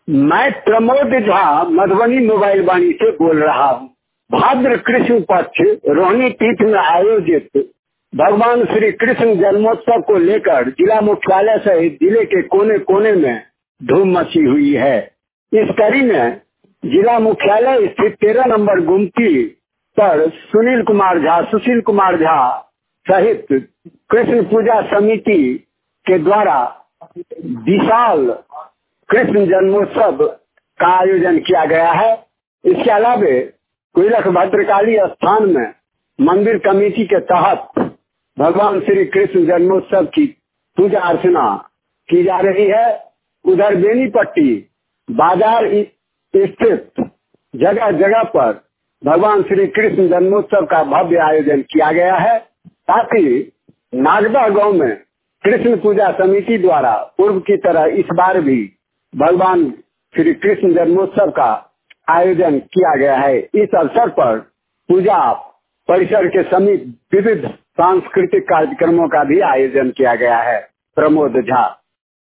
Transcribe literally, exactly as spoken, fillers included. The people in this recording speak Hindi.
मैं प्रमोद झा मधुबनी मोबाइल वाणी से बोल रहा हूँ। भाद्र कृष्ण पक्ष रोहिणी तीर्थ में आयोजित भगवान श्री कृष्ण जन्मोत्सव को लेकर जिला मुख्यालय सहित जिले के कोने कोने में धूम मची हुई है। इस कड़ी में जिला मुख्यालय स्थित तेरह नंबर गुमती पर सुनील कुमार झा, सुशील कुमार झा सहित कृष्ण पूजा समिति के द्वारा विशाल कृष्ण जन्मोत्सव का आयोजन किया गया है। इसके अलावा कोइलख भद्रकाली स्थान में मंदिर कमेटी के तहत भगवान श्री कृष्ण जन्मोत्सव की पूजा अर्चना की जा रही है। उधर बेनीपट्टी बाजार स्थित जगह जगह पर भगवान श्री कृष्ण जन्मोत्सव का भव्य आयोजन किया गया है। साथ ही नागदा गांव में कृष्ण पूजा समिति द्वारा पूर्व की तरह इस बार भी भगवान श्री कृष्ण जन्मोत्सव का आयोजन किया गया है। इस अवसर पर पूजा परिसर के समीप विविध सांस्कृतिक कार्यक्रमों का भी आयोजन किया गया है। प्रमोद झा।